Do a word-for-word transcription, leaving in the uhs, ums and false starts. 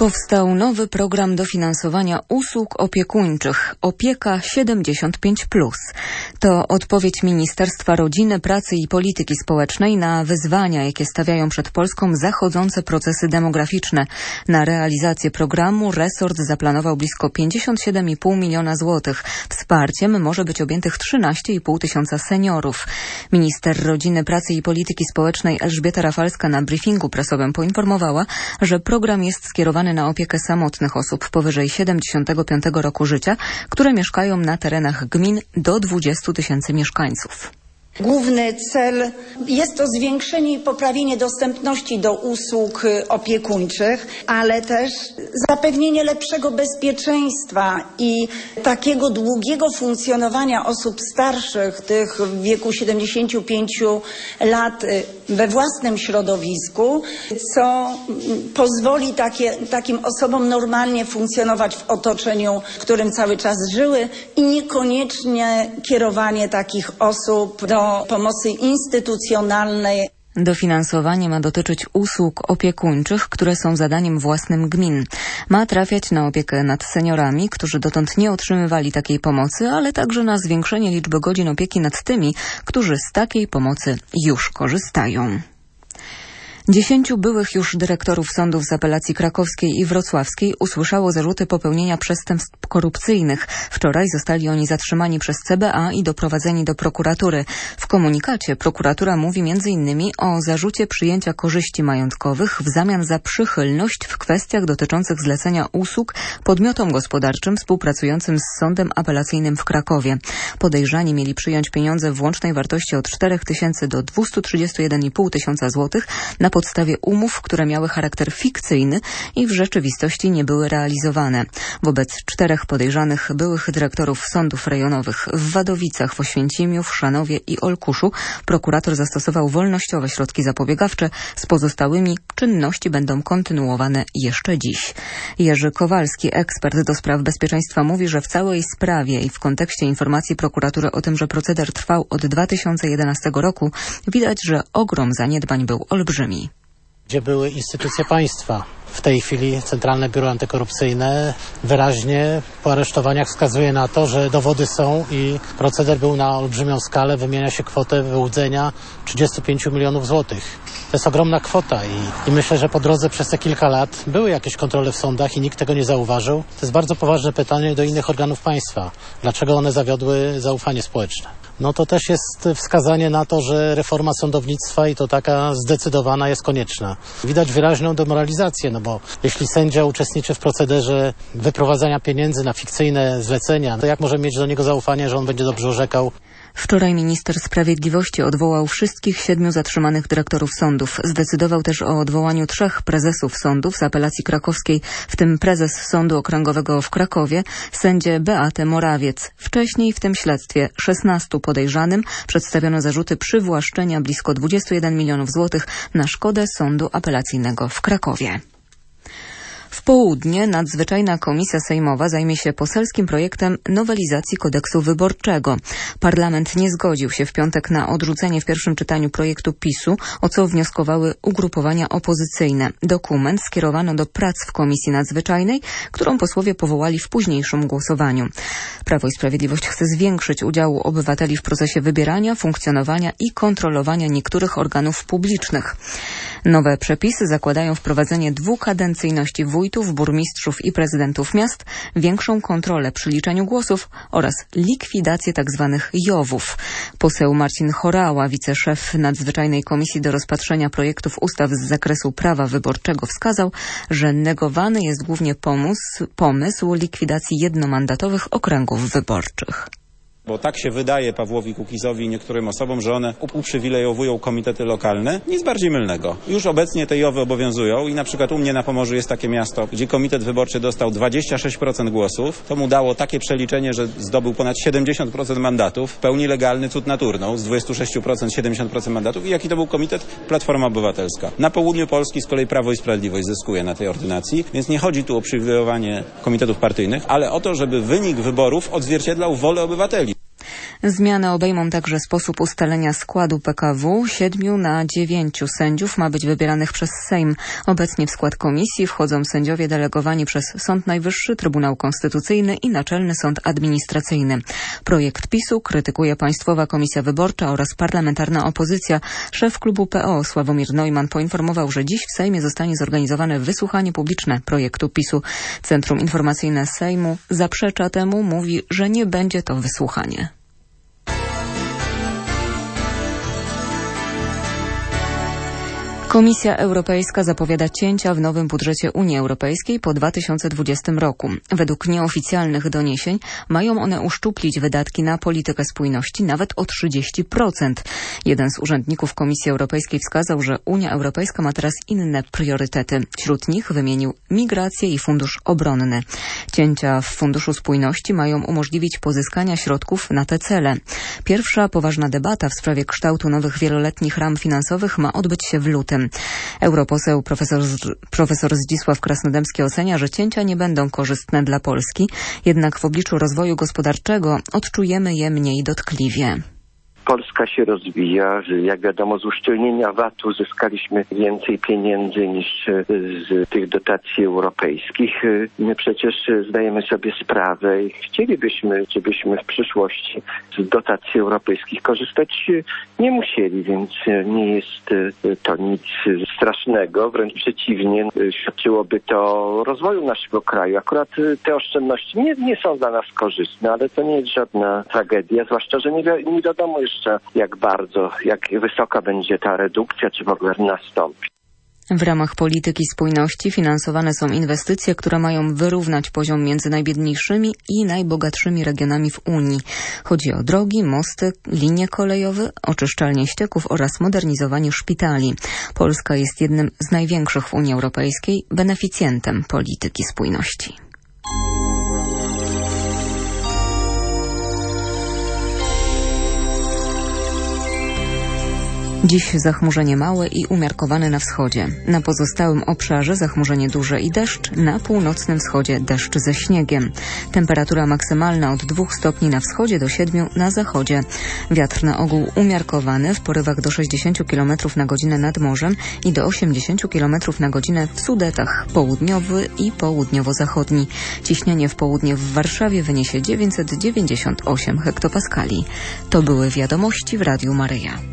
Powstał nowy program dofinansowania usług opiekuńczych Opieka siedemdziesiąt pięć plus. To odpowiedź Ministerstwa Rodziny, Pracy i Polityki Społecznej na wyzwania, jakie stawiają przed Polską zachodzące procesy demograficzne. Na realizację programu resort zaplanował blisko pięćdziesiąt siedem i pół miliona złotych. Wsparciem może być objętych trzynaście i pół tysiąca seniorów. Minister Rodziny, Pracy i Polityki Społecznej Elżbieta Rafalska na briefingu prasowym poinformowała, że program jest skierowany na opiekę samotnych osób powyżej siedemdziesiątego piątego roku życia, które mieszkają na terenach gmin do dwudziestu tysięcy mieszkańców. Główny cel jest to zwiększenie i poprawienie dostępności do usług opiekuńczych, ale też zapewnienie lepszego bezpieczeństwa i takiego długiego funkcjonowania osób starszych, tych w wieku siedemdziesięciu pięciu lat we własnym środowisku, co pozwoli takie, takim osobom normalnie funkcjonować w otoczeniu, w którym cały czas żyły i niekoniecznie kierowanie takich osób do pomocy instytucjonalnej. Dofinansowanie ma dotyczyć usług opiekuńczych, które są zadaniem własnym gmin. Ma trafiać na opiekę nad seniorami, którzy dotąd nie otrzymywali takiej pomocy, ale także na zwiększenie liczby godzin opieki nad tymi, którzy z takiej pomocy już korzystają. Dziesięciu byłych już dyrektorów sądów z apelacji krakowskiej i wrocławskiej usłyszało zarzuty popełnienia przestępstw korupcyjnych. Wczoraj zostali oni zatrzymani przez C B A i doprowadzeni do prokuratury. W komunikacie prokuratura mówi między innymi o zarzucie przyjęcia korzyści majątkowych w zamian za przychylność w kwestiach dotyczących zlecenia usług podmiotom gospodarczym współpracującym z Sądem Apelacyjnym w Krakowie. Podejrzani mieli przyjąć pieniądze w łącznej wartości od czterech tysięcy do dwustu trzydziestu jeden i pół tysiąca złotych na podstawie umów, które miały charakter fikcyjny i w rzeczywistości nie były realizowane. Wobec czterech podejrzanych byłych dyrektorów sądów rejonowych w Wadowicach, w Oświęcimiu, w Szanowie i Olkuszu prokurator zastosował wolnościowe środki zapobiegawcze. Z pozostałymi czynności będą kontynuowane jeszcze dziś. Jerzy Kowalski, ekspert do spraw bezpieczeństwa, mówi, że w całej sprawie i w kontekście informacji prokuratury o tym, że proceder trwał od dwa tysiące jedenastego roku, widać, że ogrom zaniedbań był olbrzymi. Gdzie były instytucje państwa. W tej chwili Centralne Biuro Antykorupcyjne wyraźnie po aresztowaniach wskazuje na to, że dowody są i proceder był na olbrzymią skalę. Wymienia się kwotę wyłudzenia trzydziestu pięciu milionów złotych. To jest ogromna kwota i, i myślę, że po drodze przez te kilka lat były jakieś kontrole w sądach i nikt tego nie zauważył. To jest bardzo poważne pytanie do innych organów państwa. Dlaczego one zawiodły zaufanie społeczne? No to też jest wskazanie na to, że reforma sądownictwa i to taka zdecydowana jest konieczna. Widać wyraźną demoralizację, no bo jeśli sędzia uczestniczy w procederze wyprowadzania pieniędzy na fikcyjne zlecenia, to jak może mieć do niego zaufanie, że on będzie dobrze orzekał? Wczoraj minister sprawiedliwości odwołał wszystkich siedmiu zatrzymanych dyrektorów sądów. Zdecydował też o odwołaniu trzech prezesów sądów z apelacji krakowskiej, w tym prezes Sądu Okręgowego w Krakowie, sędzię Beatę Morawiec. Wcześniej w tym śledztwie szesnastu podejrzanym przedstawiono zarzuty przywłaszczenia blisko dwudziestu jeden milionów złotych na szkodę Sądu Apelacyjnego w Krakowie. W południe nadzwyczajna komisja sejmowa zajmie się poselskim projektem nowelizacji kodeksu wyborczego. Parlament nie zgodził się w piątek na odrzucenie w pierwszym czytaniu projektu PiSu, o co wnioskowały ugrupowania opozycyjne. Dokument skierowano do prac w komisji nadzwyczajnej, którą posłowie powołali w późniejszym głosowaniu. Prawo i Sprawiedliwość chce zwiększyć udział obywateli w procesie wybierania, funkcjonowania i kontrolowania niektórych organów publicznych. Nowe przepisy zakładają wprowadzenie dwukadencyjności wójtów, burmistrzów i prezydentów miast, większą kontrolę przy liczeniu głosów oraz likwidację tzw. jowów. Poseł Marcin Horała, wiceszef nadzwyczajnej komisji do rozpatrzenia projektów ustaw z zakresu prawa wyborczego, wskazał, że negowany jest głównie pomysł, pomysł likwidacji jednomandatowych okręgów wyborczych. Bo tak się wydaje Pawłowi Kukizowi i niektórym osobom, że one uprzywilejowują komitety lokalne. Nic bardziej mylnego. Już obecnie te jowy obowiązują i na przykład u mnie na Pomorzu jest takie miasto, gdzie komitet wyborczy dostał dwadzieścia sześć procent głosów. To mu dało takie przeliczenie, że zdobył ponad siedemdziesiąt procent mandatów. W pełni legalny cud naturną. Z dwudziestu sześciu procent siedemdziesiąt procent mandatów. I jaki to był komitet? Platforma Obywatelska. Na południu Polski z kolei Prawo i Sprawiedliwość zyskuje na tej ordynacji. Więc nie chodzi tu o uprzywilejowanie komitetów partyjnych, ale o to, żeby wynik wyborów odzwierciedlał wolę obywateli. Zmiany obejmą także sposób ustalenia składu P K W. Siedmiu na dziewięciu sędziów ma być wybieranych przez Sejm. Obecnie w skład komisji wchodzą sędziowie delegowani przez Sąd Najwyższy, Trybunał Konstytucyjny i Naczelny Sąd Administracyjny. Projekt PiSu krytykuje Państwowa Komisja Wyborcza oraz parlamentarna opozycja. Szef klubu P O Sławomir Neumann poinformował, że dziś w Sejmie zostanie zorganizowane wysłuchanie publiczne projektu PiSu. Centrum Informacyjne Sejmu zaprzecza temu, mówi, że nie będzie to wysłuchanie. Komisja Europejska zapowiada cięcia w nowym budżecie Unii Europejskiej po dwa tysiące dwudziestym roku. Według nieoficjalnych doniesień mają one uszczuplić wydatki na politykę spójności nawet o trzydzieści procent. Jeden z urzędników Komisji Europejskiej wskazał, że Unia Europejska ma teraz inne priorytety. Wśród nich wymienił migrację i fundusz obronny. Cięcia w Funduszu Spójności mają umożliwić pozyskania środków na te cele. Pierwsza poważna debata w sprawie kształtu nowych wieloletnich ram finansowych ma odbyć się w lutym. Europoseł profesor, profesor Zdzisław Krasnodębski ocenia, że cięcia nie będą korzystne dla Polski, jednak w obliczu rozwoju gospodarczego odczujemy je mniej dotkliwie. Polska się rozwija, jak wiadomo z uszczelnienia V A T-u zyskaliśmy więcej pieniędzy niż z tych dotacji europejskich. My przecież zdajemy sobie sprawę i chcielibyśmy, żebyśmy w przyszłości z dotacji europejskich korzystać nie musieli, więc nie jest to nic strasznego, wręcz przeciwnie, świadczyłoby to o rozwoju naszego kraju. Akurat te oszczędności nie, nie są dla nas korzystne, ale to nie jest żadna tragedia, zwłaszcza, że nie, wi- nie wiadomo jeszcze jak bardzo, jak wysoka będzie ta redukcja, czy w ogóle nastąpi. W ramach polityki spójności finansowane są inwestycje, które mają wyrównać poziom między najbiedniejszymi i najbogatszymi regionami w Unii. Chodzi o drogi, mosty, linie kolejowe, oczyszczalnie ścieków oraz modernizowanie szpitali. Polska jest jednym z największych w Unii Europejskiej beneficjentem polityki spójności. Dziś zachmurzenie małe i umiarkowane na wschodzie. Na pozostałym obszarze zachmurzenie duże i deszcz, na północnym wschodzie deszcz ze śniegiem. Temperatura maksymalna od dwóch stopni na wschodzie do siedmiu na zachodzie. Wiatr na ogół umiarkowany w porywach do sześćdziesięciu kilometrów na godzinę nad morzem i do osiemdziesięciu kilometrów na godzinę w Sudetach, południowy i południowo-zachodni. Ciśnienie w południe w Warszawie wyniesie dziewięćset dziewięćdziesiąt osiem hektopaskali. To były wiadomości w Radiu Maryja.